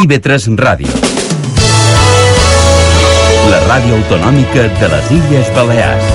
IB3 Ràdio. La ràdio autonòmica de les Illes Balears.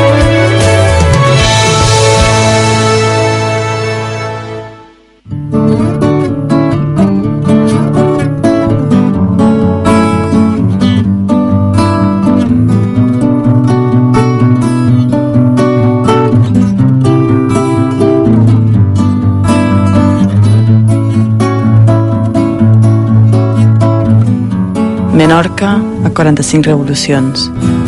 Menorca a 45 revolucions.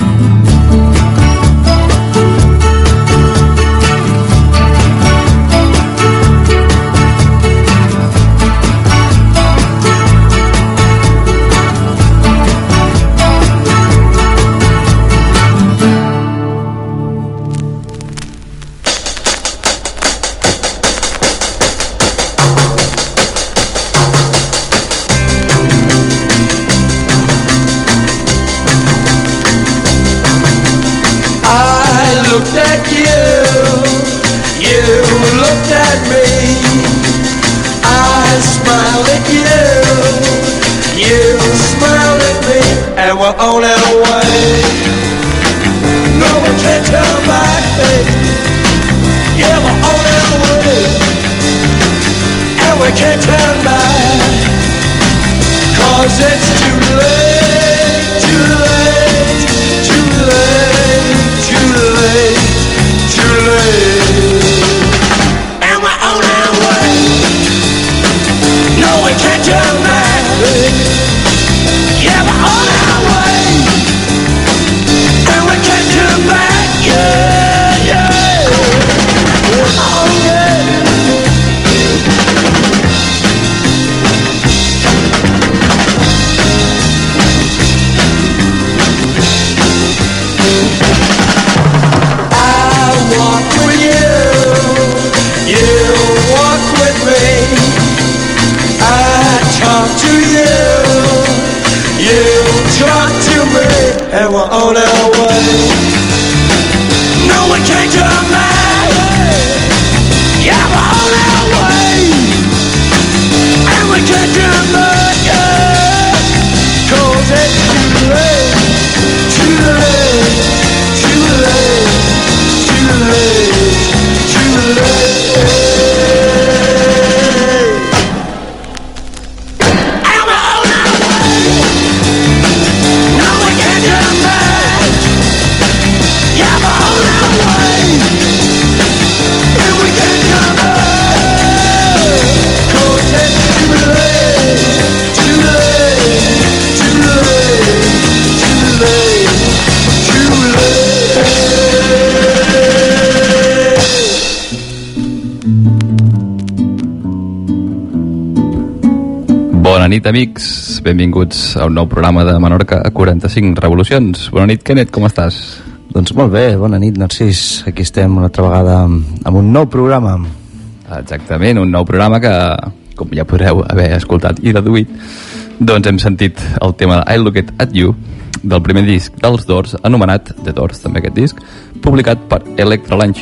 Bona nit, amics. Benvinguts a un nou programa de Menorca a 45 revolucions. Bona nit, Kenneth, com estàs? Doncs molt bé, bona nit, Narcís. Aquí estem una altra vegada amb un nou programa. Exactament, un nou programa que, com ja podreu haver escoltat i deduït, doncs hem sentit el tema de I Looked at You, del primer disc dels Doors, anomenat The Doors, també aquest disc, publicat per Elektra l'any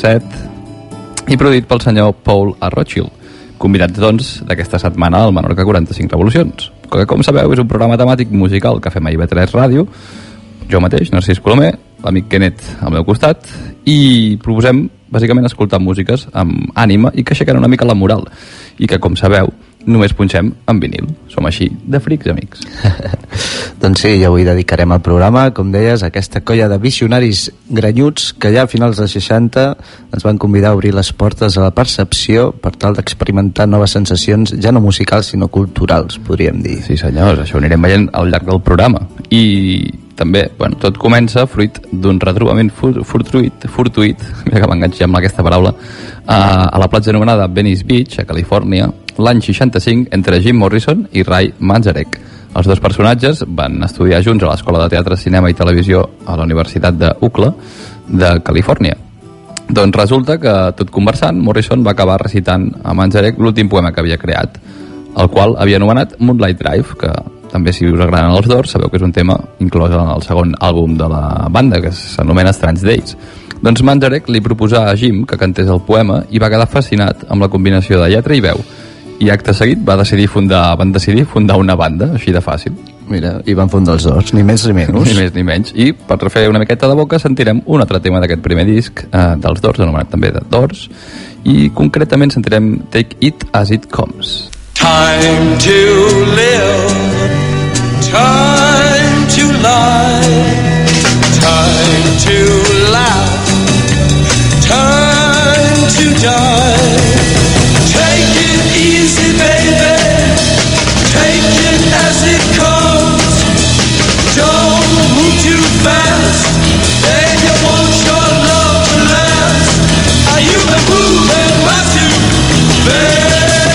67 i produït pel senyor Paul A. Rothschild, convidats, doncs, d'aquesta setmana al Menorca 45 Revolucions, que, com sabeu, és un programa temàtic musical que fem a IB3 Ràdio, jo mateix, Narcís Colomer, l'amic Kenneth al meu costat, i proposem, bàsicament, escoltar músiques amb ànima i que aixequen una mica la moral, i que, com sabeu, només punxem en vinil. Som així de frics, amics. Doncs sí, i avui dedicarem el programa, com deies, a aquesta colla de visionaris granyuts que ja a finals dels 60 ens van convidar a obrir les portes a la percepció per tal d'experimentar noves sensacions, ja no musicals, sinó culturals, podríem dir. Sí, senyors, això ho anirem veient al llarg del programa. I també, bueno, tot comença fruit d'un retrobament fortuït, mira que m'enganxi amb aquesta paraula, a la platja anomenada Venice Beach, a Califòrnia, l'any 65, entre Jim Morrison i Ray Manzarek. Els dos personatges van estudiar junts a l'Escola de Teatre, Cinema i Televisió a la Universitat de UCLA de Califòrnia. Doncs resulta que, tot conversant, Morrison va acabar recitant a Manzarek l'últim poema que havia creat, el qual havia anomenat Moonlight Drive, que també, si us agraden els Doors, sabeu que és un tema inclòs en el segon àlbum de la banda, que s'anomena Strange Days. Doncs Manzarek li proposà a Jim que cantés el poema i va quedar fascinat amb la combinació de lletra i veu, i acte seguit van decidir fundar una banda, així de fàcil. Mira, i van fundar els Doors, ni més ni menys. Ni més ni menys. I per fer una miqueta de boca sentirem un altre tema d'aquest primer disc dels Doors, anomenat també de Doors, i concretament sentirem Take It As It Comes. Time to live, time to lie, time to laugh, time to die. Take it easy, baby, take it as it comes. Don't move too fast, and you want your love to last. Are you been moving way too fast?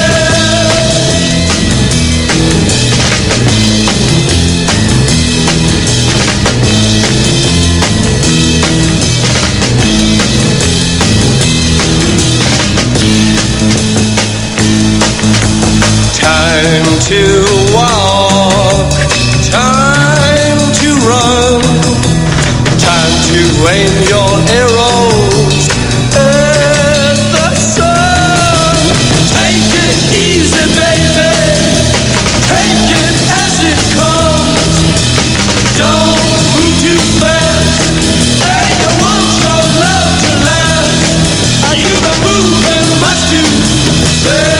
Time to walk, time to run, time to aim your arrows at the sun. Take it easy, baby, take it as it comes. Don't move too fast, and you want your love to last. Are you been moving much too fast?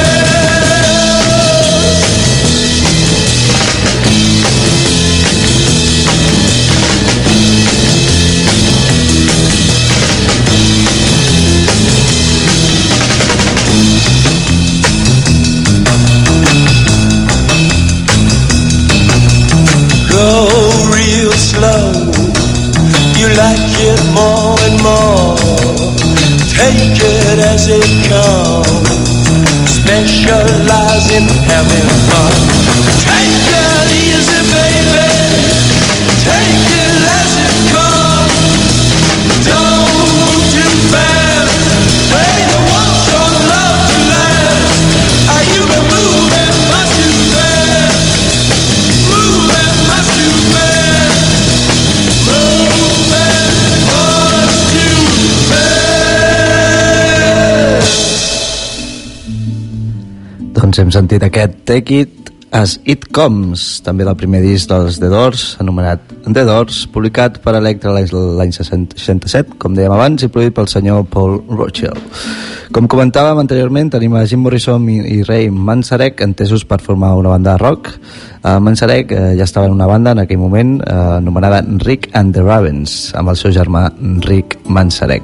Go real slow, you like it more and more. Take it as it comes, specialize in having fun. Take it easy, baby, take it as it comes. Don't move too fast, when you want your love to last. Are you been moving much too fast? Moving much too fast. Moving much too fast. Doncs hem sentit aquest Take It As It Comes, també del primer disc dels The Doors, anomenat The Doors, publicat per Elektra l'any 67, com dèiem abans, i produït pel senyor Paul Rothchild. Com comentàvem anteriorment, tenim a Jim Morrison i Ray Manzarek entesos per formar una banda de rock. Manzarek ja estava en una banda en aquell moment anomenada Rick and the Ravens, amb el seu germà Rick Manzarek.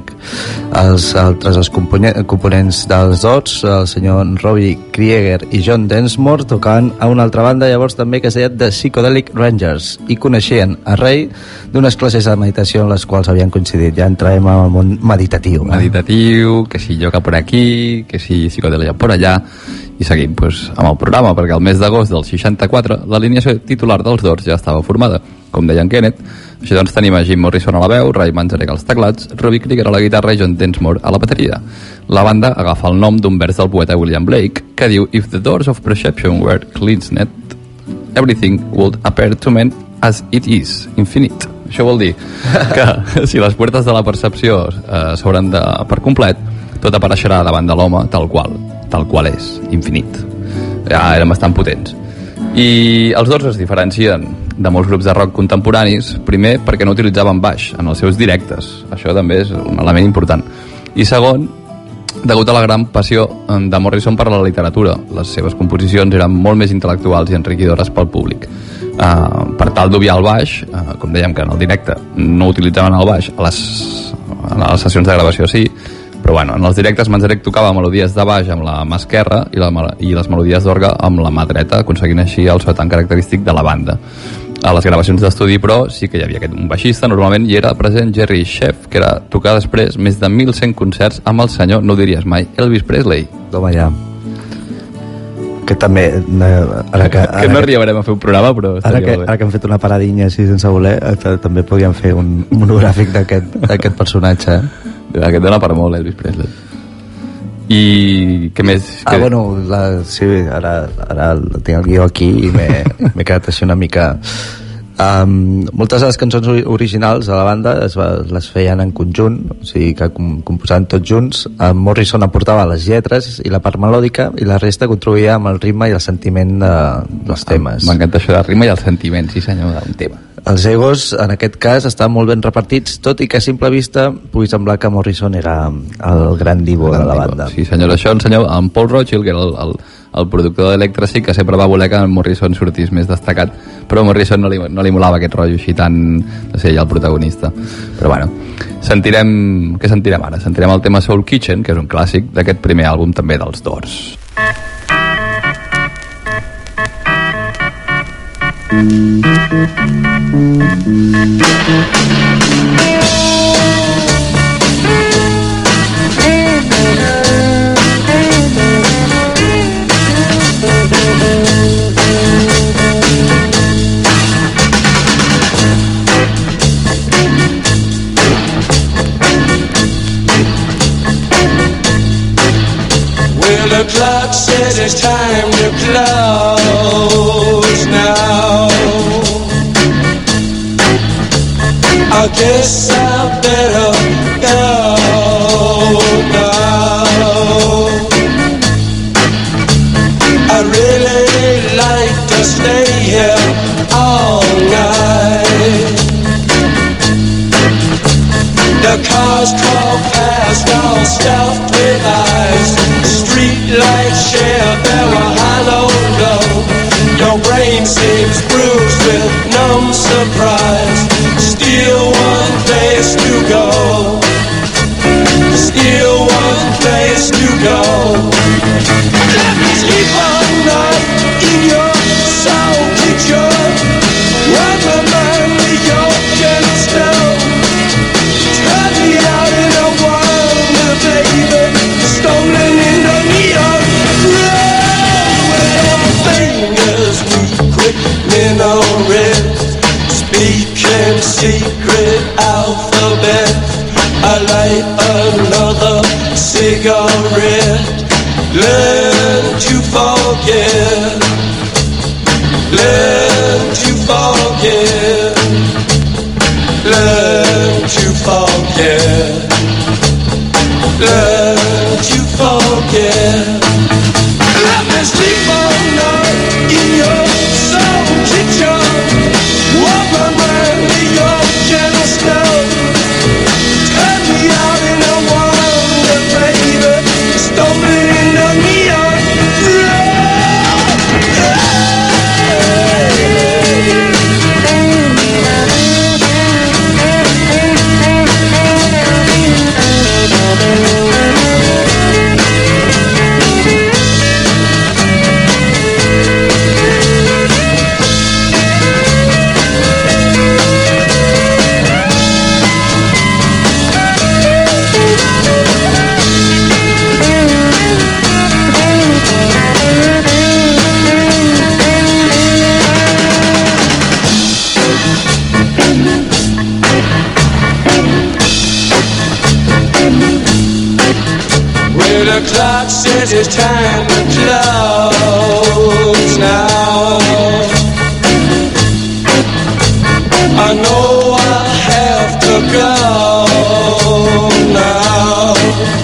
Els components dels Doors, el senyor Robbie Krieger i John Densmore, tocaven a una altra banda llavors també que es deia The Psychedelic Rangers, i coneixien a Ray d'unes classes de meditació en les quals havien coincidit. Ja entrarem al món meditatiu. Meditatiu, que si yoga per aquí, que si psicodèlia per allà, i seguim amb el programa, perquè el mes d'agost del 64 l'alineació titular dels Doors ja estava formada, com deia en Kenneth. Així doncs tenim a Jim Morrison a la veu, Ray Manzarek als teclats, Robbie Krieger a la guitarra i John Densmore a la bateria. La banda agafa el nom d'un vers del poeta William Blake que diu: "If the doors of perception were cleansed, everything would appear to men as it is, infinite." Això vol dir que si les puertes de la percepció s'obren per complet, tot apareixerà davant de l'home tal qual és, infinit. Ja eren bastant potents. I els Doors es diferencien de molts grups de rock contemporanis, primer perquè no utilitzaven baix en els seus directes, això també és un element important, i segon, degut a la gran passió de Morrison per la literatura. Les seves composicions eren molt més intel·lectuals i enriquidores pel públic. Per tal d'obviar el baix, com dèiem que en el directe no utilitzaven el baix, a les sessions de gravació sí, però bueno, en els directes Manzarek tocava melodies de baix amb la mà esquerra i les melodies d'orgue amb la mà dreta, aconseguint així el so tan característic de la banda. A les gravacions d'estudi, però, sí que hi havia un baixista, normalment hi era present Jerry Sheff, que era tocar després més de 1.100 concerts amb el senyor, no ho diries mai, Elvis Presley. Toma ja. Que també... que no arribarem a fer un programa, però ara que hem fet una paradinha així sense voler, també podríem fer un monogràfic d'aquest personatge. Aquest dona per molt, Elvis Presley. I què més? Bueno, sí, ara tinc el guió aquí i m'he quedat així una mica Moltes de les cançons originals de la banda les feien en conjunt, o sigui que composaven tots junts. Morrison aportava les lletres i la part melòdica, i la resta contribuïa amb el ritme i el sentiment dels temes. M'encanta això del ritme i el sentiment, sí senyor, d'un tema. Els egos, en aquest cas, estaven molt ben repartits, tot i que a simple vista pugui semblar que Morrison era el gran divo de la banda. Sí senyor, això ensenyeu en Paul Rothchild, que era el productor d'Electra, sí, que sempre va voler que Morrison sortís més destacat, però Morrison no li molava aquest rotllo així tan, no sé, ja el protagonista. Però bueno, què sentirem ara? Sentirem el tema Soul Kitchen, que és un clàssic d'aquest primer àlbum també dels Doors. Well, the clock says it's time to close now. I guess I better go now. I really like to stay here all night. The cars crawl past, all stuffed with ice. Street lights share their hollow glow. Your brain seems bruised with numb surprise. Still one place to go. Still one place to go. Let me sleep all night in your soul kitchen. Run my mind with your gentle stone. Turn me out in a world, baby, stolen in the neon. Run with your fingers, we quick minarets. Speaking secret alphabet. I light another cigarette. Learn to forget. Learn to forget. Learn to forget. Learn to forget. Let me sleep all night in your soul kitchen. Walk my mind with your gentle snow. Turn me out in a wonder, baby, stumbling in the neon glow. The clock says it's time to close now. I know I have to go now.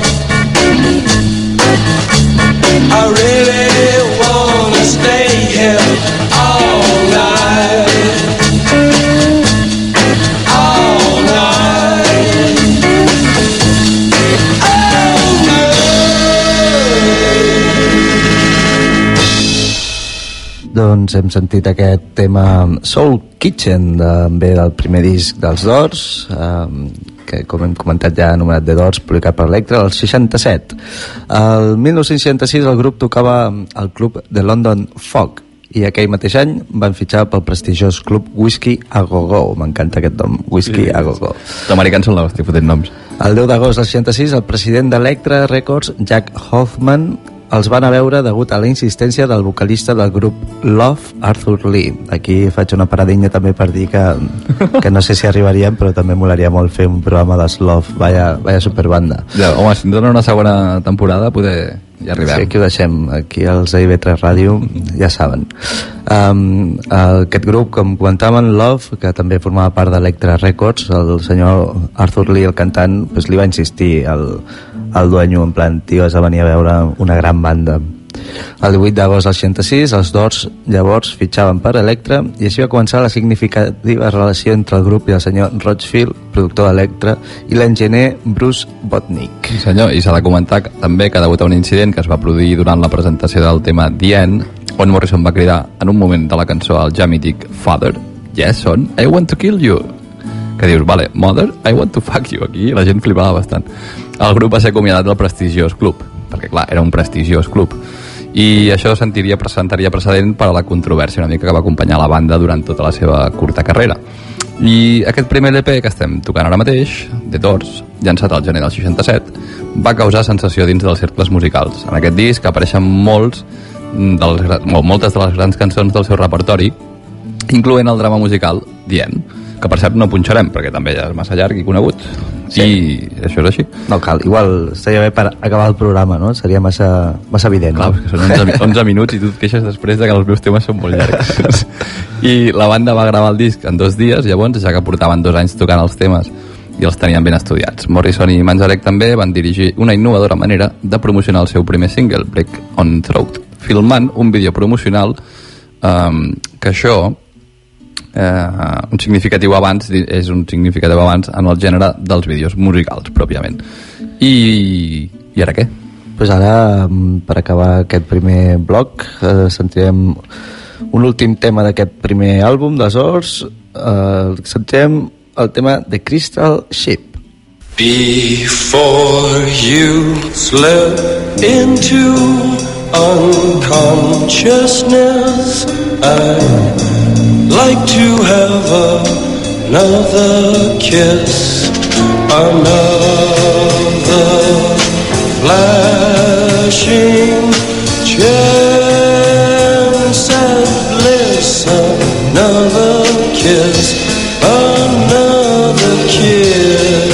I really wanna stay here all night. All night. Doncs hem sentit aquest tema Soul Kitchen, també del primer disc dels Doors, que com hem comentat ja anomenat The Doors, publicat per Electra el 67. El 1966 el grup tocava al club de London Fog, i aquell mateix any van fitxar pel prestigiós club Whisky a Go-Go. M'encanta aquest nom, Whisky a Go-Go. Els americans són els que foten noms. El 10 d'agost del 66 el president d'Electra Records, Jack Hoffman, els van a veure degut a la insistència del vocalista del grup Love, Arthur Lee. Aquí faig una paradinha també per dir que no sé si arribaríem, però també molaria molt fer un programa dels Love. Vaya superbanda. Ja, home, si ens donen una segona temporada, poder ja arribem. Sí, aquí ho deixem. Aquí als IB3 Ràdio, ja saben. Aquest grup, com comentàvem, Love, que també formava part d'Electra Records, el senyor Arthur Lee, el cantant, pues, li va insistir al dueño, en plan, tio, has de venir a veure una gran banda. El 18 d'agost del 66, els Doors llavors fitxaven per Electra i així va començar la significativa relació entre el grup i el senyor Rochfield, productor d'Electra, i l'enginyer Bruce Botnick. Sí, senyor, i s'ha de comentar també que degut a un incident que es va produir durant la presentació del tema The End, on Morrison va cridar en un moment de la cançó al ja mític Father, yes son, I want to kill you, que dius, vale, Mother, I want to fuck you. Aquí la gent flipava bastant. El grup va ser acomiadat del prestigiós club, perquè clar, era un prestigiós club, i això sentaria precedent per a la controvèrsia una mica que va acompanyar la banda durant tota la seva curta carrera. I aquest primer LP que estem tocant ara mateix, The Doors, llançat al gener del 67, va causar sensació dins dels cercles musicals. En aquest disc apareixen moltes de les grans cançons del seu repertori, incloent el drama musical The End, que per cert no punxarem perquè també ja és massa llarg i conegut. Sí. I això és així. No cal, igual estaria bé per acabar el programa, no? Seria massa evident. Clar, no? Que són 11 minuts i tu et queixes després de que els meus temes són molt llargs. I la banda va gravar el disc en 2 dies, llavors, ja que portaven 2 anys tocant els temes i els tenien ben estudiats. Morrison i Manzarek també van dirigir una innovadora manera de promocionar el seu primer single, Break on Throat, filmant un vídeo promocional que això un significatiu avanç en el gènere dels vídeos musicals pròpiament. I ara què? Pues ara, per acabar aquest primer bloc, sentirem un últim tema d'aquest primer àlbum de Doors. Sentirem el tema The Crystal Ship. Before you slip into unconsciousness, I'd like to have another kiss, another flashing chance at bliss, another kiss, another kiss.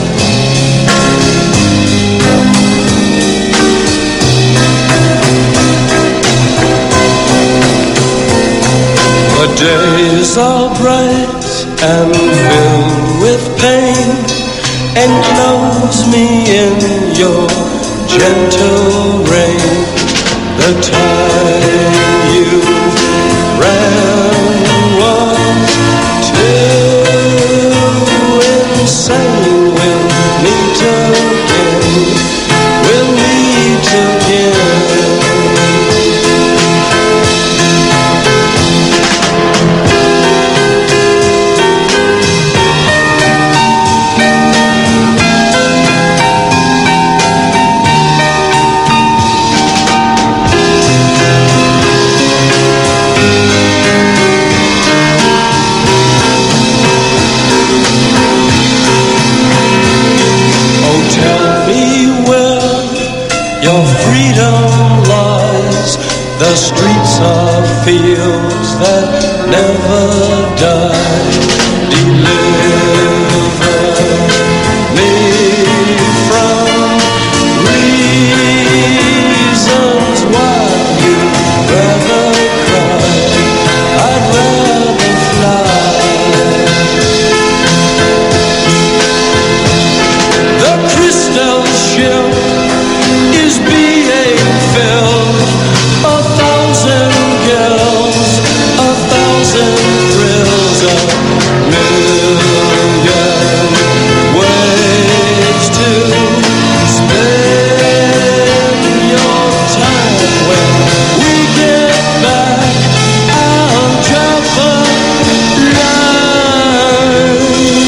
The days are bright and filled with pain. Enclose me in your gentle rain. The time you ran was too insane. We'll meet again. We'll meet again. Your freedom lies, the streets are fields that never die. Deliver me from reasons why you'd rather cry, I'd rather fly. The crystal ship is being filled, 1,000 girls, 1,000 thrills, 1,000,000 ways to spend your time. When we get back, I'll drop a line.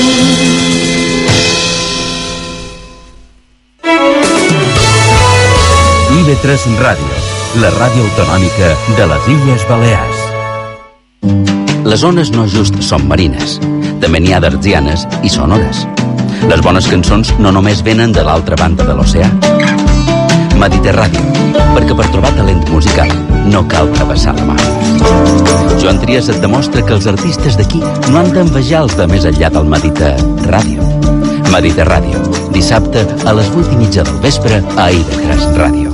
IB3 Ràdio, la ràdio autonòmica de les Illes Balears. Les ones no just són marines, també n'hi ha d'artesianes i sonores. Les bones cançons no només venen de l'altra banda de l'oceà. Mediterràdio, perquè per trobar talent musical no cal travessar la mar. Joan Trias et demostra que els artistes d'aquí no han d'envejar els de més enllà del Mediterràdio. Mediterràdio, dissabte a les 8:30 del vespre a IB3 Ràdio.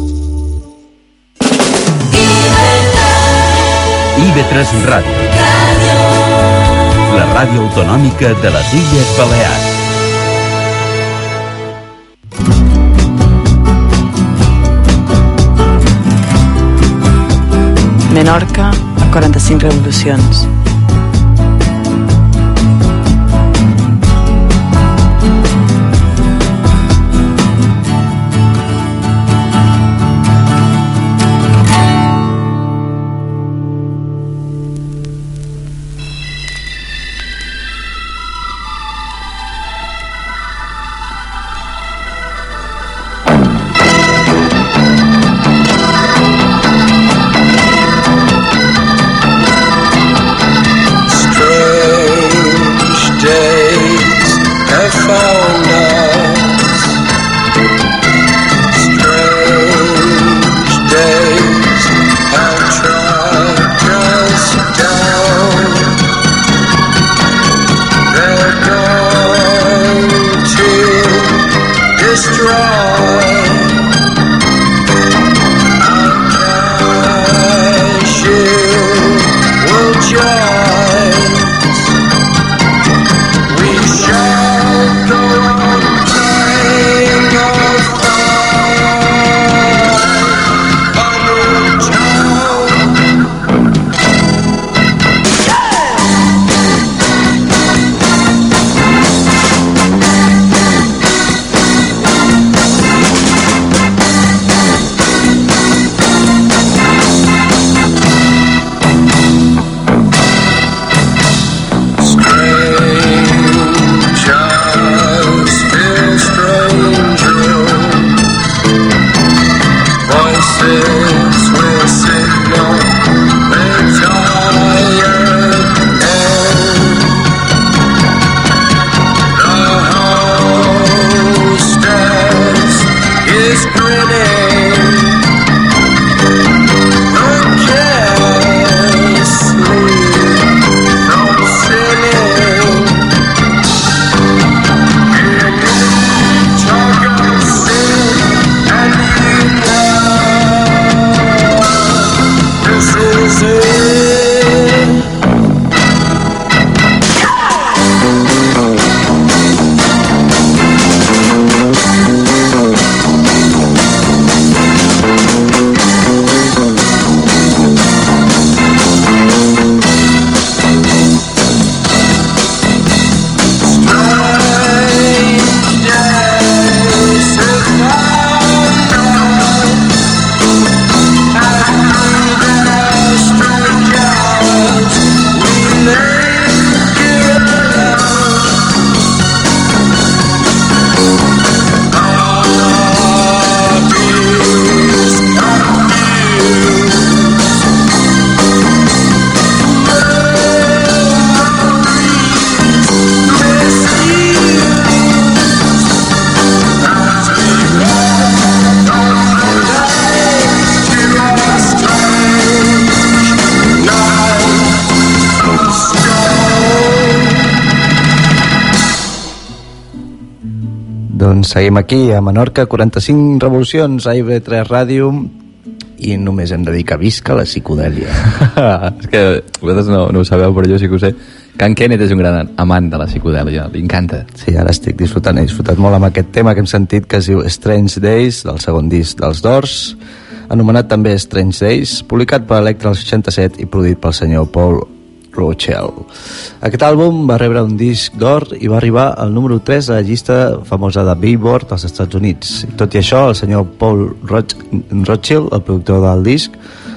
IB3 Ràdio. La ràdio autonòmica de les Illes Balears. Menorca a 45 revolucions. Doncs seguim aquí a Menorca, 45 revolucions a IB3 Ràdio, i només hem de dir que visca la psicodèlia. És que vosaltres no ho sabeu, però jo sí que ho sé. Can Kenneth és un gran amant de la psicodèlia, li encanta. Sí, ara estic disfrutant, he disfrutat molt amb aquest tema que hem sentit, que es diu Strange Days, del segon disc dels Doors, anomenat també Strange Days, publicat per Electra el 67 i produït pel senyor Paul Rochelle. Aquest àlbum va rebre un disc d'or i va arribar al número 3 a la llista famosa de Billboard als Estats Units. Tot i això, el senyor Paul Rochelle, el productor del disc,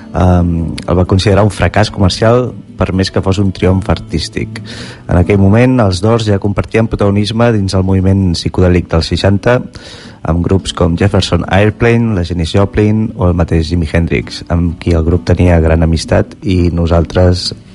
el va considerar un fracàs comercial per més que fos un triomf artístic. En aquell moment, els Doors ja compartien protagonisme dins el moviment psicodèlic dels 60 amb grups com Jefferson Airplane, la Janis Joplin o el mateix Jimi Hendrix, amb qui el grup tenia gran amistat, i nosaltres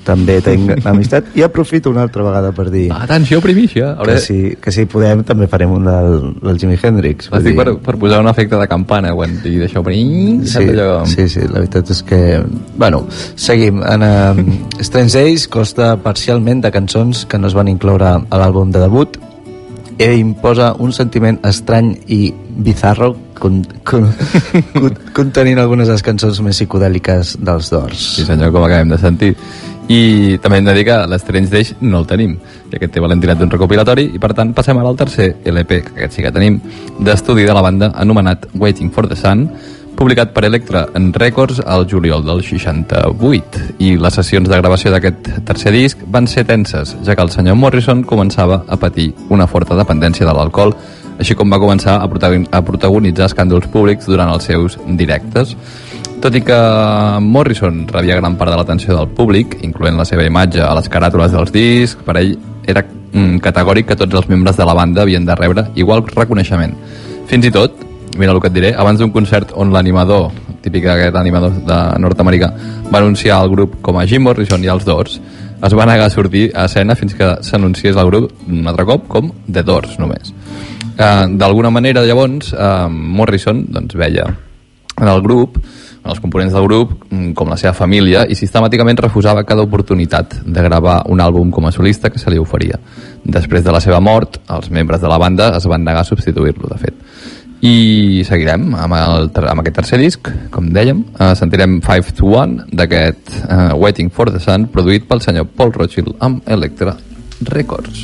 també tinc amistat. I aprofito una altra vegada per dir... Atenció, primícia! Que si podem també farem un del Jimi Hendrix. Estic per posar un efecte de campana quan digui d'això. Sí, la veritat és que... Bueno, seguim. Strange Days consta parcialment de cançons que no es van incloure a l'àlbum de debut i imposa un sentiment estrany i bizarro contenint algunes de les cançons més psicodèliques dels Doors. Sí senyor, com acabem de sentir. I també hem de dir que l'Strange Days no el tenim, i aquest té valentinat d'un recopilatori, i per tant passem ara al tercer LP, que aquest sí que tenim, d'estudi de la banda anomenat Waiting for the Sun, publicat per Elektra Records al juliol del 68, i les sessions de gravació d'aquest tercer disc van ser tenses, ja que el senyor Morrison començava a patir una forta dependència de l'alcohol, així com va començar a protagonitzar escàndols públics durant els seus directes. Tot i que Morrison rebia gran part de l'atenció del públic, incloent la seva imatge a les caràtules dels discs, per ell era categòric que tots els membres de la banda havien de rebre igual reconeixement. Fins i tot, mira el que et diré, abans d'un concert on l'animador, típic aquest animador nord-americà, va anunciar el grup com a Jim Morrison i els Doors, es va negar a sortir a escena fins que s'anunciés el grup un altre cop com The Doors només. D'alguna manera, llavors, Morrison doncs, veia en el grup, en els components del grup, com la seva família, i sistemàticament refusava cada oportunitat de gravar un àlbum com a solista que se li oferia. Després de la seva mort, els membres de la banda es van negar a substituir-lo, de fet. I seguirem amb aquest tercer disc, com dèiem, sentirem 5 to 1 d'aquest Waiting for the Sun, produït pel senyor Paul Rothchild amb Elektra Records.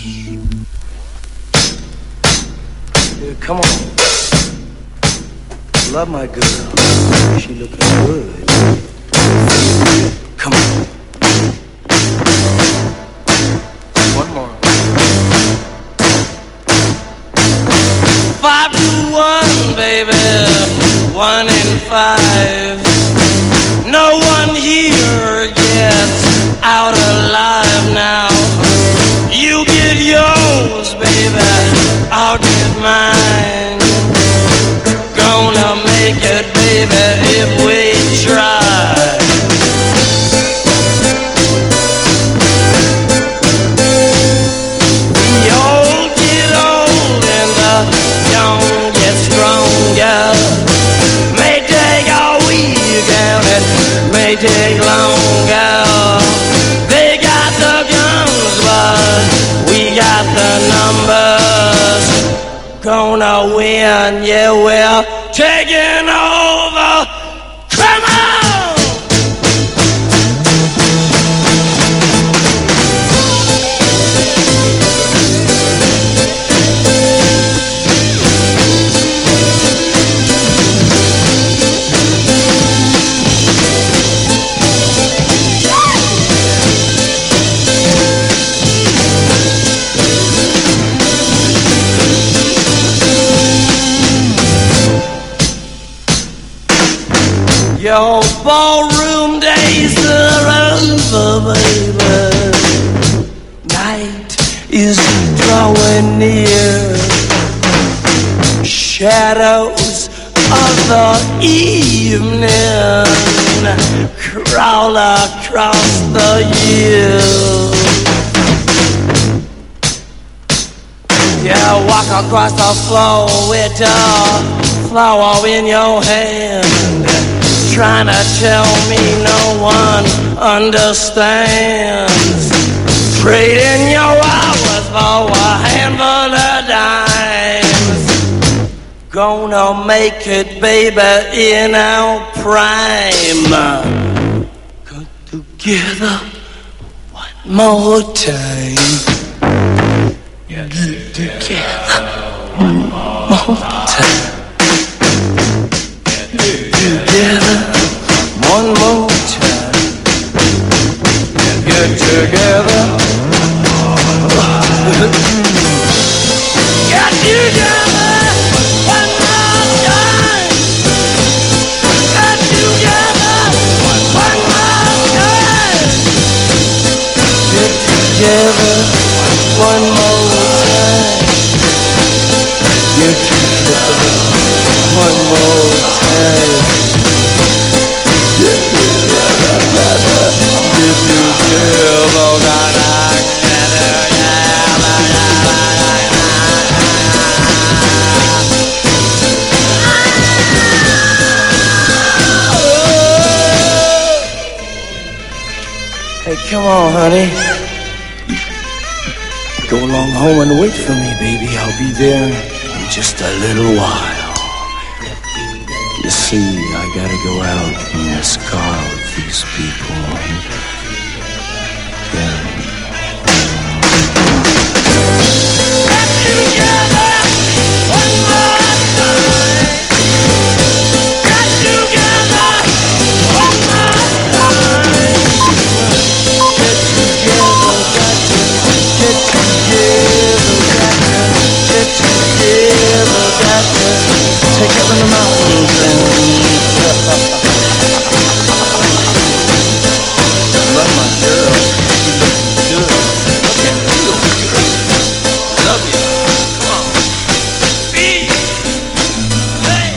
Come on. Love my girl. She looking good. Come on. One more. 5 to 1, baby. 1 in 5. No one here gets out alive now. You get yours, baby. I'll get mine. Gonna make it, baby, if we try. The old get old and the young get stronger. May take a week and it may take longer. They got the guns, but we got the numbers. Gonna win, yeah, we're taking over. Come on! Your ballroom days are over, baby. Night is drawing near. Shadows of the evening crawl across the years. Yeah, walk across the floor with a flower in your hand. Trying to tell me no one understands. Trading your hours for a handful of dimes. Gonna make it, baby, in our prime. Come together one more time. Get together one more time. Together one more time. Get together. Get together one more time. Get together one more time. Get together one more time. Get together. Come on, honey. Go along home and wait for me, baby. I'll be there in just a little while. You see, I gotta go out in this car with these people. Yeah. Take up in the mountains and love my girl. Good. Looking real good. Love you. Come on. Be. Hey.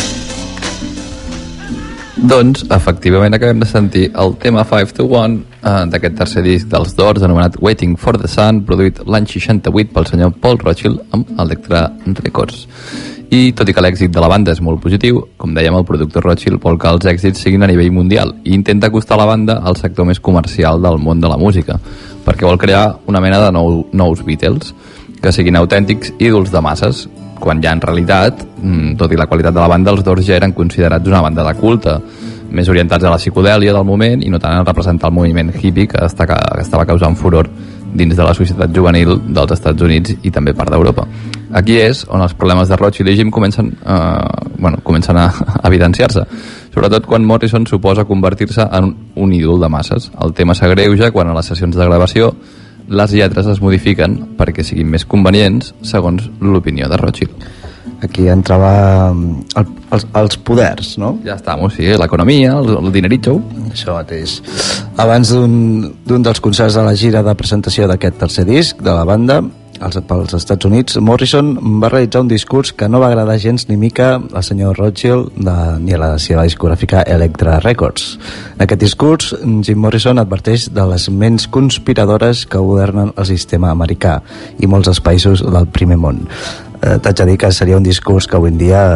Doncs, efectivament, acabem de sentir el tema 5 to 1 d'aquest tercer disc dels Doors, anomenat Waiting for the Sun, produït l'any 68 pel senyor Paul Rothchild amb Elektra Records. I tot i que l'èxit de la banda és molt positiu, com dèiem, el productor Rothchild vol que els èxits siguin a nivell mundial i intenta acostar la banda al sector més comercial del món de la música, perquè vol crear una mena de nous Beatles que siguin autèntics ídols de masses, quan ja en realitat, tot i la qualitat de la banda, els Doors ja eren considerats una banda de culte, més orientats a la psicodèlia del moment i no tant a representar el moviment hippie que estava causant furor dins de la societat juvenil dels Estats Units i també part d'Europa. Aquí és on els problemes de Rothchild i Jim comencen a evidenciar-se, sobretot quan Morrison suposa convertir-se en un ídol de masses. El tema s'agreuja quan a les sessions de gravació les lletres es modifiquen perquè siguin més convenients segons l'opinió de Rothchild. Aquí entrava els poders, no? Ja estamos, sí, l'economia, el dineritxo. Això mateix. Abans d'un dels concerts de la gira de presentació d'aquest tercer disc de la banda, pels Estats Units, Morrison va realitzar un discurs que no va agradar gens ni mica al senyor Rothchild ni a la seva discogràfica Elektra Records. En aquest discurs, Jim Morrison adverteix de les ments conspiradores que governen el sistema americà i molts dels països del primer món. T'haig de dir que seria un discurs que avui en dia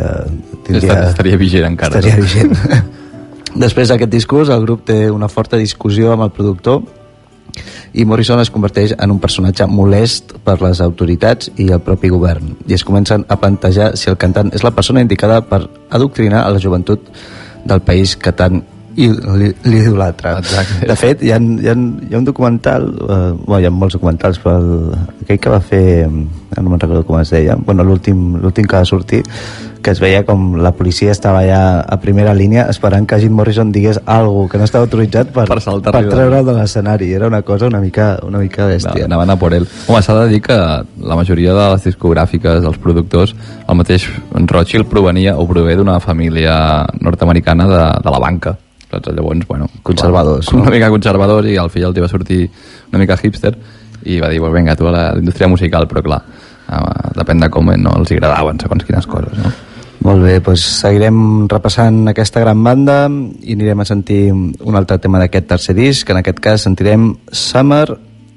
estaria vigent encara. Estaria vigent. Després d'aquest discurs, el grup té una forta discussió amb el productor i Morrison es converteix en un personatge molest per les autoritats i el propi govern, i es comencen a plantejar si el cantant és la persona indicada per adoctrinar a la joventut del país que tant l'idolatra. De fet, hi ha un documental, hi ha molts documentals, però aquell que va fer, no me'n recordo com es deia, l'últim que va sortir, que es veia com la policia estava ja a primera línia esperant que Jim Morrison digués alguna que no estava autoritzat per treure'l de l'escenari. Era una cosa una mica bèstia. Anaven a por ell. Home, s'ha de dir que la majoria de les discogràfiques, dels productors, el mateix Rothchild prové d'una família nord-americana de la banca. Llavors, conservadors, una mica conservadors, i al fill el va sortir una mica hipster i va dir, vinga, tu a la indústria musical, però clar, depèn de com no els agradaven segons quines coses, no? Molt bé, doncs seguirem repassant aquesta gran banda i anirem a sentir un altre tema d'aquest tercer disc. En aquest cas sentirem Summer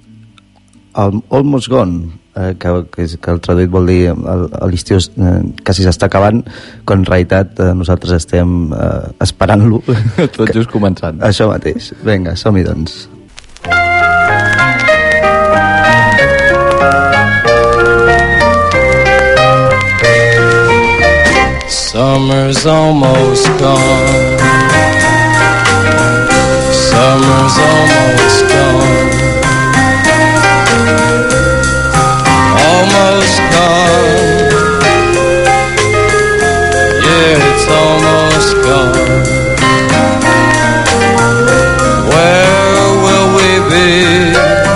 Almost Gone, que el traduït vol dir l'estiu quasi s'està acabant, quan en realitat nosaltres estem esperant-lo. Tot just començant. Això mateix. Vinga, som-hi doncs. Summer's almost gone. Summer's almost gone. Almost gone. Yeah, it's almost gone. Where will we be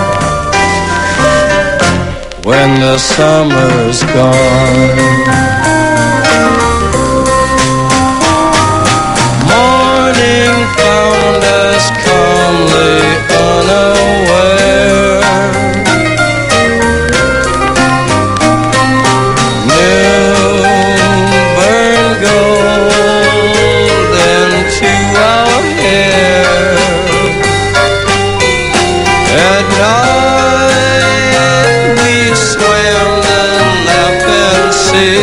when the summer's gone? Found us calmly unaware. Noon burned gold into our hair. At night we swam the laughing sea.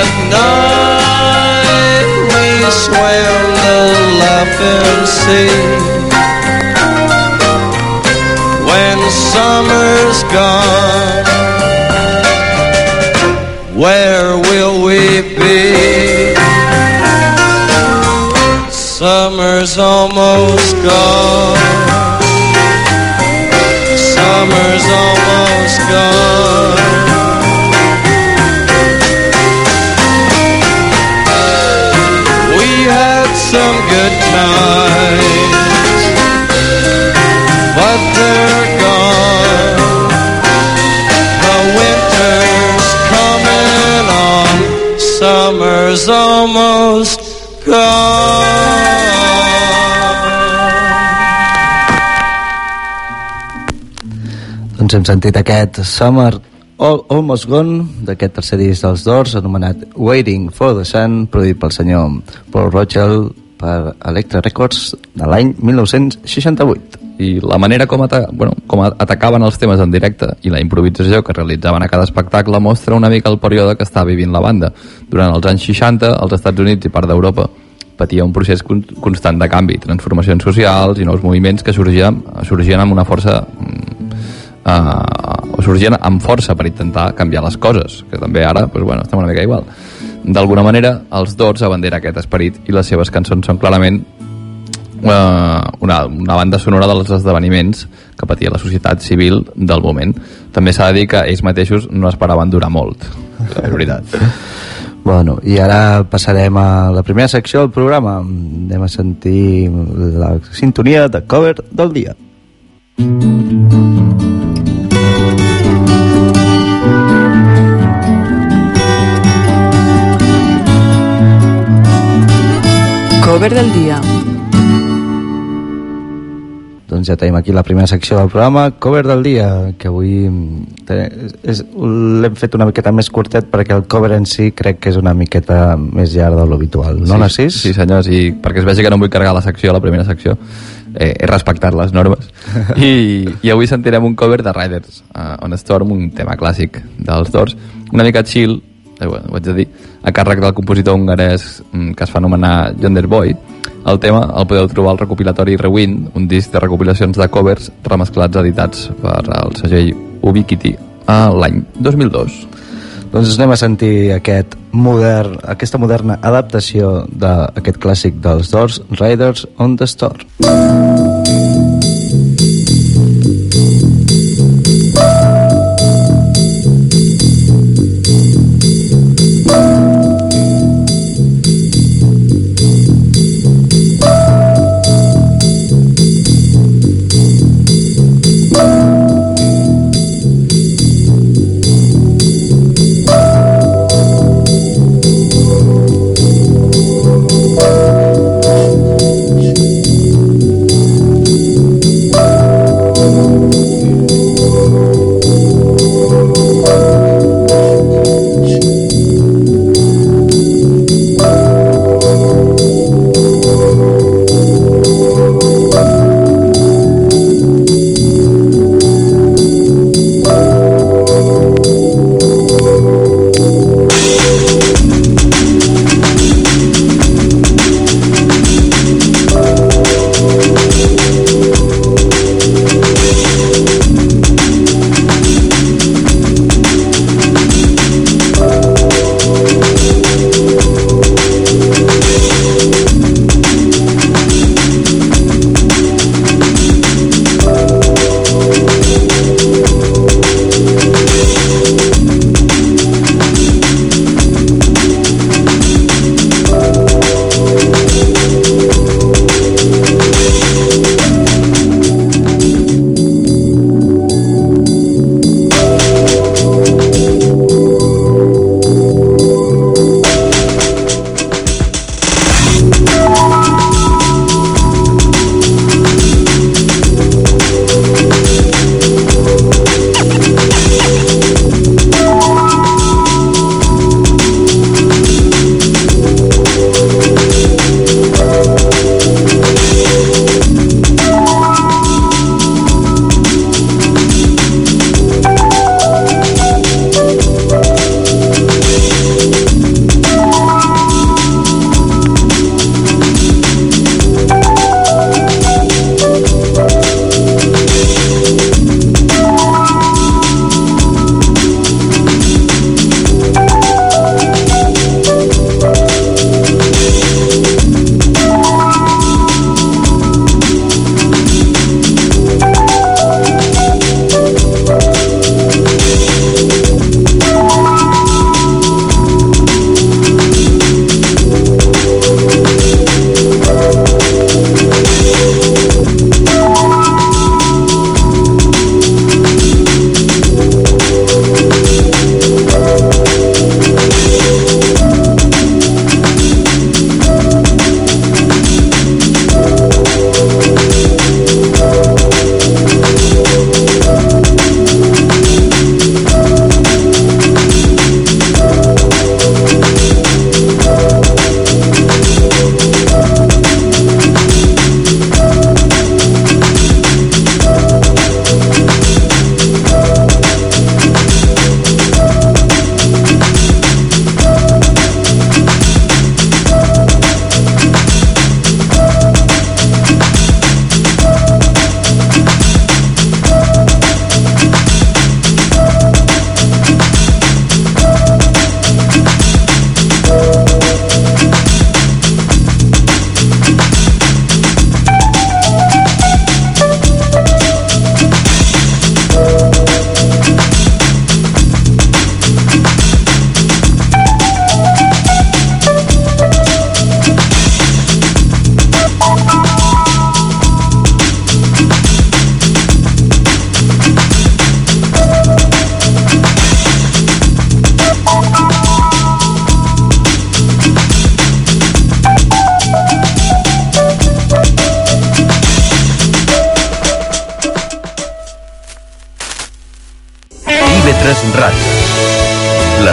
night we swam the laughing sea. When summer's gone, where will we be? Summer's almost gone. Summer's almost gone. We had some good times, but they're gone. The winter's coming on. Summer's almost gone. Doncs hem sentit aquest Summer Almost Gone d'aquest tercer disc dels Doors anomenat Waiting for the Sun, produït pel senyor Paul Rochelle per Elektra Records de l'any 1968. I la manera com atacaven els temes en directe i la improvisació que realitzaven a cada espectacle mostra una mica el període que està vivint la banda. Durant els anys 60, als Estats Units i part d'Europa patia un procés constant de canvi, transformacions socials i nous moviments que sorgien amb una força sorgien amb força per intentar canviar les coses, que també ara estem una mica igual. D'alguna manera, els Doors abandera aquest esperit i les seves cançons són clarament una banda sonora dels esdeveniments que patia la societat civil del moment. També s'ha de dir que ells mateixos no esperaven durar molt, la veritat. Bueno, i ara passarem a la primera secció del programa. Anem a sentir la sintonia de cover del dia. Cover del dia. Doncs ja tenim aquí la primera secció del programa, cover del dia, que avui l'hem fet una miqueta més curtet perquè el cover en si crec que és una miqueta més llarg de l'habitual, no, Narcís? Sí, senyors, i perquè es vegi que no vull carregar la primera secció, he respectat les normes. I avui sentirem un cover de Riders on Storm, un tema clàssic dels Doors, una mica chill, ho haig de dir, a càrrec del compositor hongarès que es fa anomenar Yonder Boy. El tema el podeu trobar al recopilatori Rewind, un disc de recopilacions de covers remesclats editats per el segell Ubiquity l'any 2002. Doncs anem a sentir aquesta moderna adaptació d'aquest clàssic dels Doors, Riders on the Storm.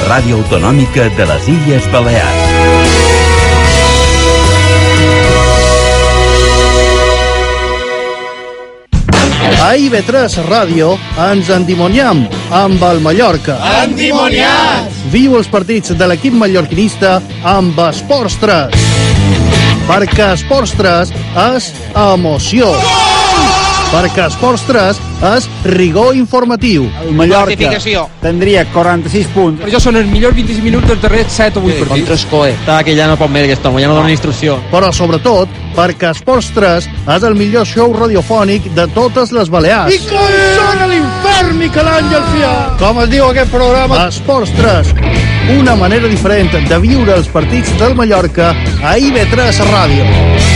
ràdio autonòmica de les Illes Balears. A IB3 Ràdio ens endimoniam amb el Mallorca. Endimoniats! Viu els partits de l'equip mallorquinista amb Esports 3. Perquè Esports 3 és emoció. Perquè Esports 3 és rigor informatiu. El Mallorca tindria 46 punts. Per això són els millors 25 minuts dels darrers 7 o 8 partits. Contra Escoe. Està que ja no pot més aquesta home, ja no dona instrucció. Però sobretot perquè Esports 3 és el millor show radiofònic de totes les Balears. I com sona l'infern, Miquel Àngel Fià! Com es diu aquest programa? Esports 3. Una manera diferent de viure els partits del Mallorca a IB3 Ràdio.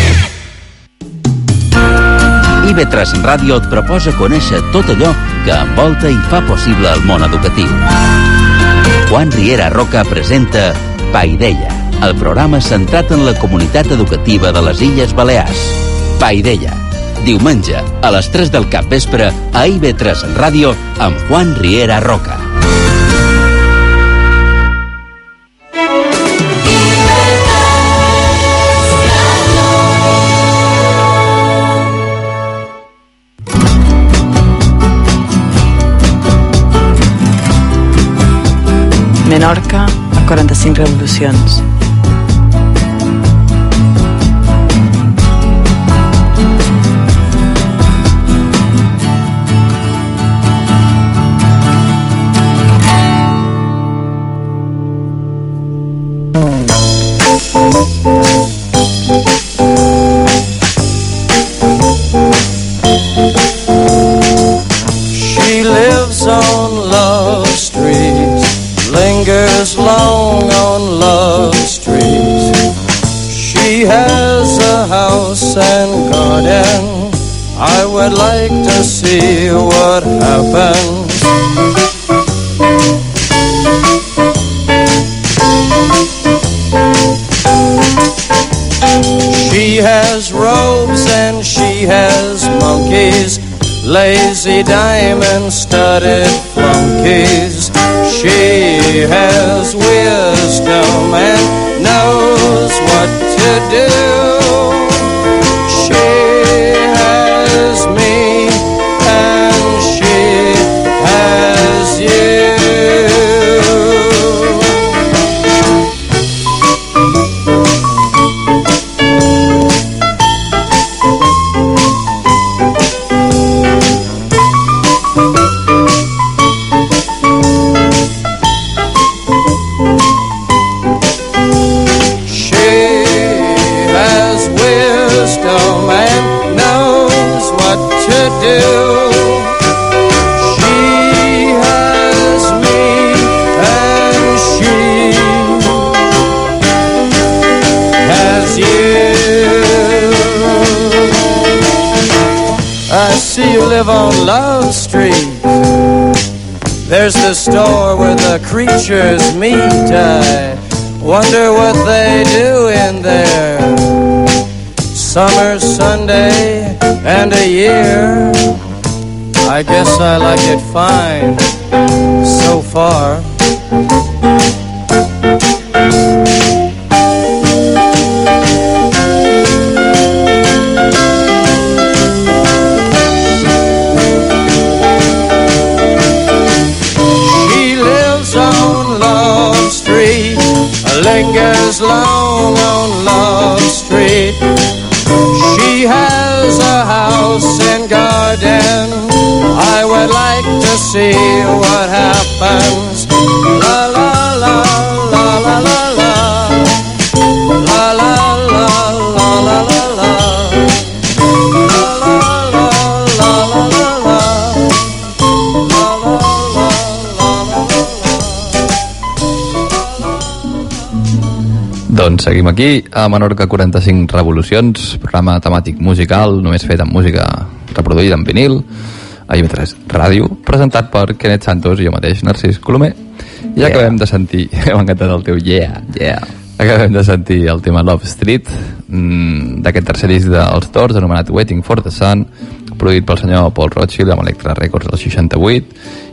IB3 Ràdio et proposa conèixer tot allò que envolta i fa possible el món educatiu. Juan Riera Roca presenta Paideia, el programa centrat en la comunitat educativa de les Illes Balears. Paideia, diumenge a les 3 del capvespre a IB3 Ràdio amb Juan Riera Roca. Menorca a 45 revolucions. She lives on Love Street, lingers long on Love Street. She has a house and garden. I would like to see what happens. She has robes and she has monkeys, lazy diamond-studded flunkies. She has wisdom and knows what to do. She has me and she has you. On Love Street, there's the store where the creatures meet. I wonder what they do in there. Summer, Sunday, and a year. I guess I like it fine so far. Lingers long on Love Street. She has a house and garden. I would like to see what happens. La la la la la la la. La la la la la la la. La la la la la la la. La la la la la la. Doncs seguim aquí a Menorca 45 revolucions, programa temàtic musical només fet amb música reproduïda en vinil a IB3 Ràdio, presentat per Kenneth Santos i jo mateix, Narcís Colomer. I acabem de sentir, m'ha encantat el teu acabem de sentir el tema Love Street d'aquest tercer disc dels Doors anomenat Waiting for the Sun, produït pel senyor Paul Rothchild amb Elektra Records del 68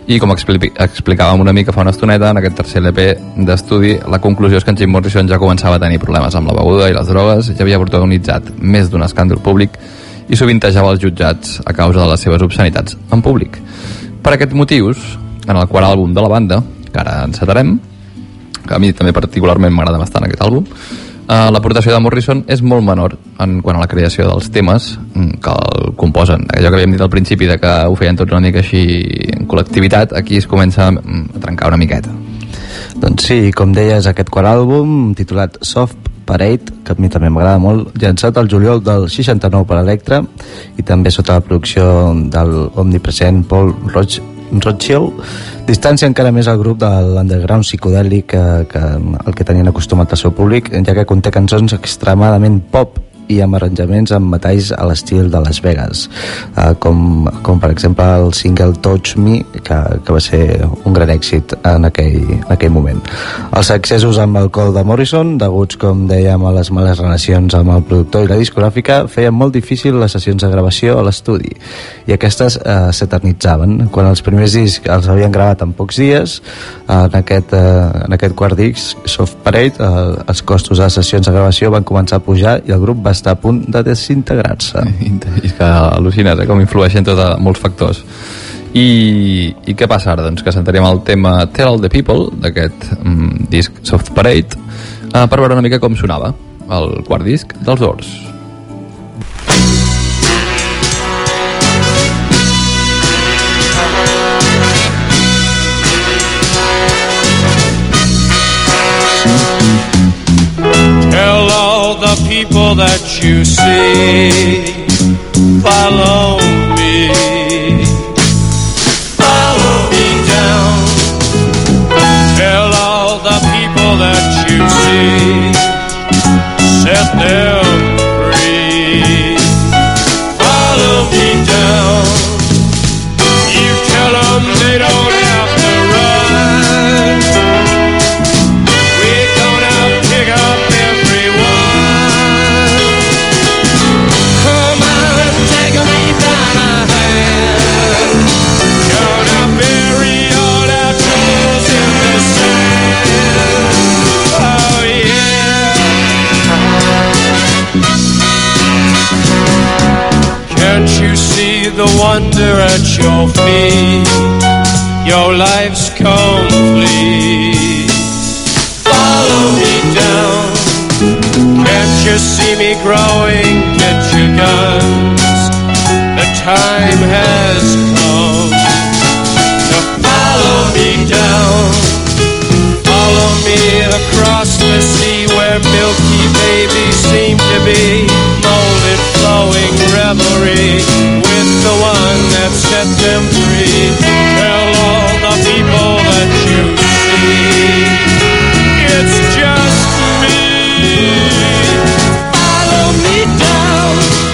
I com explicàvem una mica fa una estoneta, en aquest tercer LP d'estudi, la conclusió és que en Jim Morrison ja començava a tenir problemes amb la beguda i les drogues, ja havia protagonitzat més d'un escàndol públic i sovintejava els jutjats a causa de les seves obscenitats en públic. Per aquests motius, en el quart àlbum de la banda, que ara encetarem, que a mi també particularment m'agrada bastant aquest àlbum, l'aportació de Morrison és molt menor en quant a la creació dels temes que el composen. Allò que havíem dit al principi de que ho feien tots una mica així en col·lectivitat, aquí es comença a trencar una miqueta. Doncs sí, com deies, aquest quart àlbum titulat Soft Parade, que a mi també m'agrada molt, llançat al juliol del 69 per Elektra i també sota la producció del omnipresent Paul Rothchild, distància encara més al grup de l'underground psicodèlic que el que tenien acostumat al seu públic, ja que conté cançons extremadament pop i amb arranjaments amb metalls a l'estil de Las Vegas, com per exemple el single Touch Me, que va ser un gran èxit en aquell moment. Els accessos amb alcohol de Morrison, deguts, com dèiem, a les males relacions amb el productor i la discogràfica, feien molt difícil les sessions de gravació a l'estudi, i aquestes s'eternitzaven. Quan els primers discs els havien gravat en pocs dies, en aquest quart disc, Soft Parade, els costos de les sessions de gravació van començar a pujar i el grup va estar a punt de desintegrar-se. I que al·lucines, com influeixen molts factors. I què passa ara? Doncs que sentarem el tema Tell All The People d'aquest disc Soft Parade per veure una mica com sonava el quart disc dels Doors. Tell all the people that you see, follow me, follow me down. Tell all the people that you see, set them free, follow me down. You tell them they don't have to run, we're gonna pick up everyone. Come on, take me by my hand, gonna bury all our troubles in the sand. Oh yeah. Can't you see the wonder at your feet? Your life's complete. Follow me down. Can't you see me growing? Get your guns. The time has come to follow me down. Follow me across the sea where milky babies seem to be, molded, flowing revelry with the one that set them free. Tell all the people that you see, it's just me. Follow me down.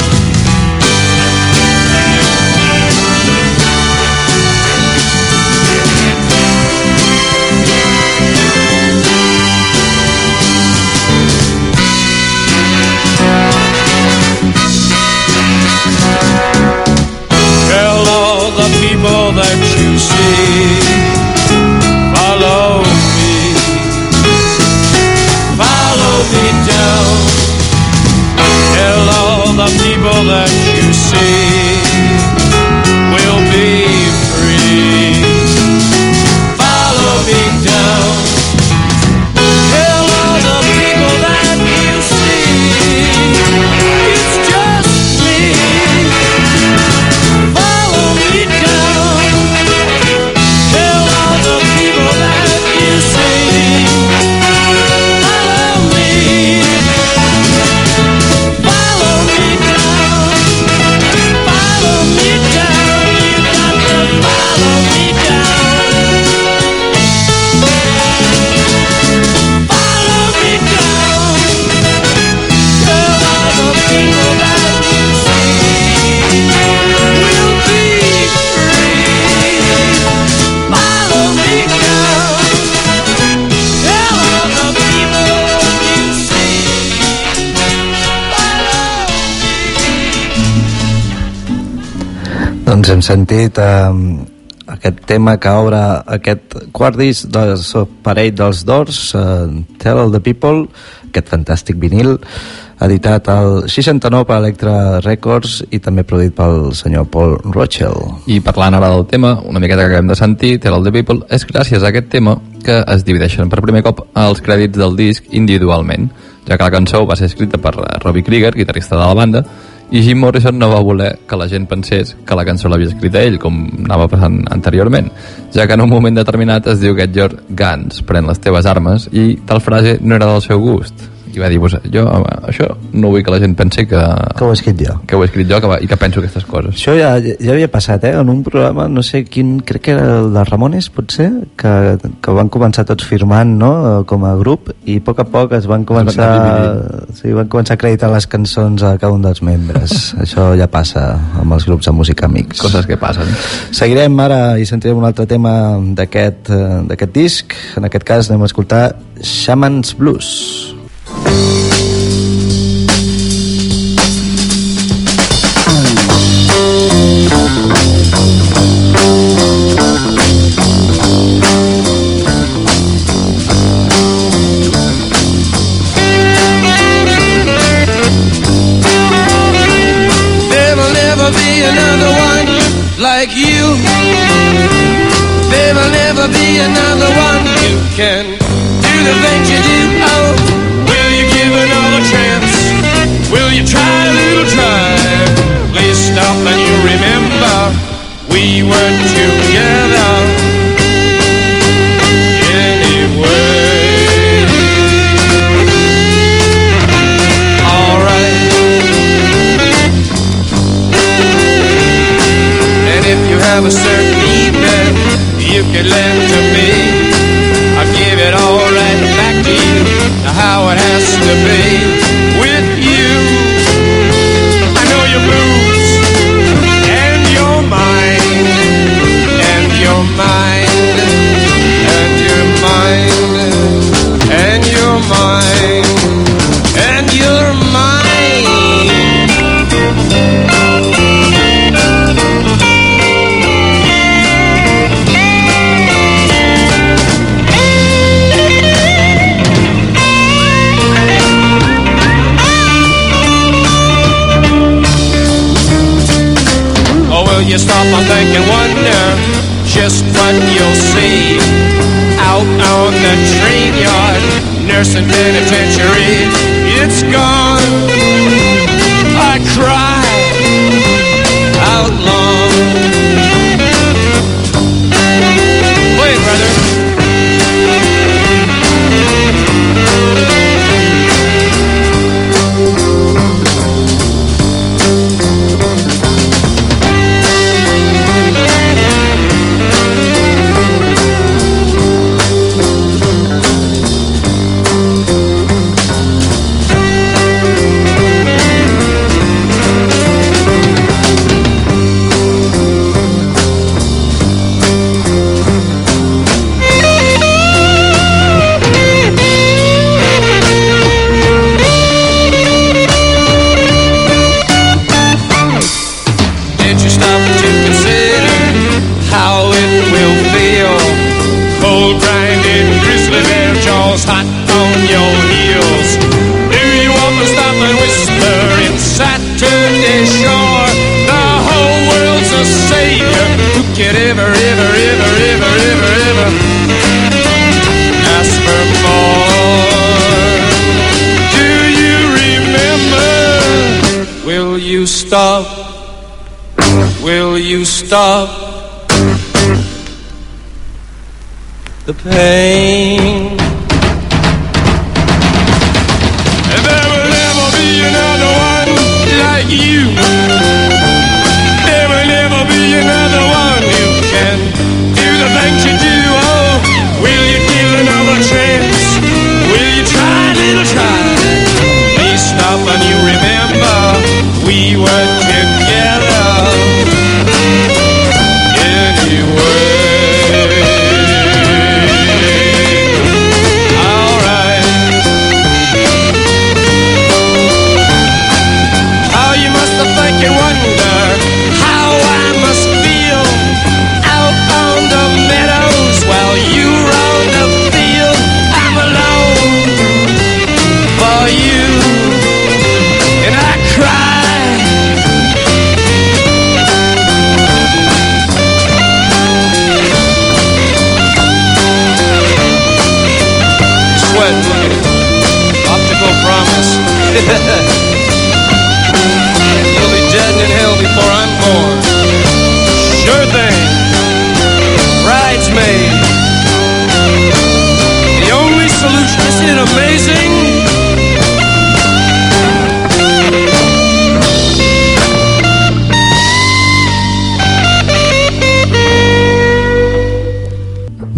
Tell all the people that you see, follow me, follow me down. Tell all the people that you see, we'll be free. Follow me down. Tell all the people that you see, it's just me. Follow me down. Tell all the people that you see, follow me. Follow me down. Follow me down. You got to follow me down. Follow me down. Tell all the people that you see, we'll be free. Follow me down. Tell all the people you see, follow me. Doncs hem sentit aquest tema que obre aquest quart disc de Parade dels Doors, Tell the People, aquest fantàstic vinil, editat al 69 per Elektra Records i també produït pel senyor Paul Rochel. I parlant ara del tema, una miqueta que acabem de sentir, Tell the People, és gràcies a aquest tema que es divideixen per primer cop els crèdits del disc individualment, ja que la cançó va ser escrita per Robbie Krieger, guitarrista de la banda, i Jim Morrison no va voler que la gent pensés que la cançó l'havia escrita ell, com anava passant anteriorment, ja que en un moment determinat es diu Get Your Guns, pren les teves armes, i tal frase no era del seu gust. I va dir, pues, jo això no vull que la gent pensi que ho he escrit jo. Que ho he escrit jo i que penso aquestes coses. Això ja havia passat, en un programa, no sé quin, crec que era el de Ramones, potser, que van començar tots firmant, no?, com a grup, i a poc es van començar a acreditar les cançons a cada un dels membres. Això ja passa amb els grups de música amics. Coses que passen. Seguirem ara i sentirem un altre tema d'aquest disc. En aquest cas anem a escoltar Shaman's Blues. Like you, there will never be another one who can do the things you do. Oh, will you give another chance? Will you try a little try? Please stop and you remember we were together anyway. All right. You have a certain need that you can lend to me. I'll give it all right back to you, how it has to be with you. I know your moves and your mind and your mind and your mind and your mind and your mind. You stop and think and wonder just what you'll see out on the train yard, nursing penitentiary. It's gone. I cry out long. Play it, brother. Hot on your heels. Do you often stop and whisper in Saturday Shore? The whole world's a savior. Who could ever ask for more? Do you remember? Will you stop? Will you stop the pain? You. There will never be another one who can do the things you do. Oh, will you give another chance? Will you try a little try? Please stop and you remember we were together anyway. All right. You must have think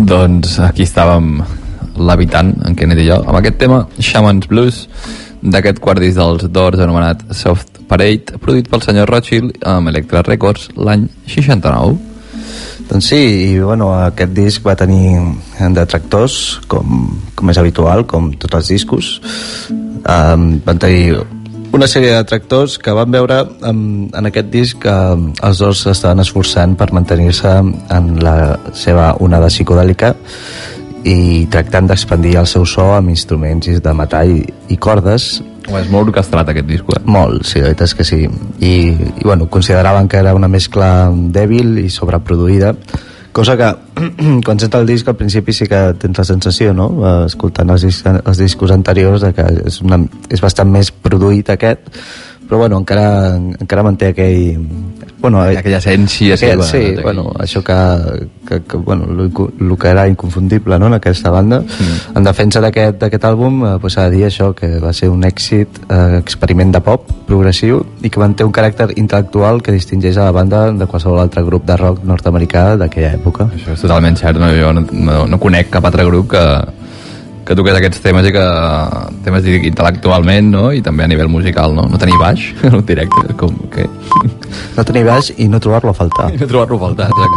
Doncs aquí estàvem l'habitant, en Kennedy i jo, amb aquest tema Shaman's Blues, d'aquest quart disc dels Doors anomenat Soft Parade, produït pel senyor Rothschild amb Elektra Records l'any 69. Doncs sí, i bueno, aquest disc va tenir detractors, com és habitual, com tots els discos. Van tenir una sèrie de detractors que van veure en aquest disc que els dos estaven esforçant per mantenir-se en la seva onada psicodèlica i tractant d'expandir el seu so amb instruments de metall i cordes. És molt orquestrat aquest disc, Molt, sí, la veritat és que sí. I bueno, consideraven que era una mescla dèbil i sobreproduïda, cosa que quan sents el disc al principi sí que tens la sensació, no? Escoltant els discos anteriors, de que és bastant més produït aquest, però bueno, encara manté aquella essència seva. Sí, bueno, això que bueno, el que era inconfundible, no?, en aquesta banda. En defensa d'aquest àlbum, s'ha de dir això, que va ser un èxit, experiment de pop progressiu i que manté un caràcter intel·lectual que distingeix a la banda de qualsevol altre grup de rock nord-americà d'aquella època. Això és totalment cert, no? Jo no conec cap altre grup que toqués aquests temes i que temes intel·lectualment, no? I també a nivell musical, no? No tenir baix en un directe, com que... No tenir baix i no trobar-lo a faltar. I no trobar-lo a faltar, exacte.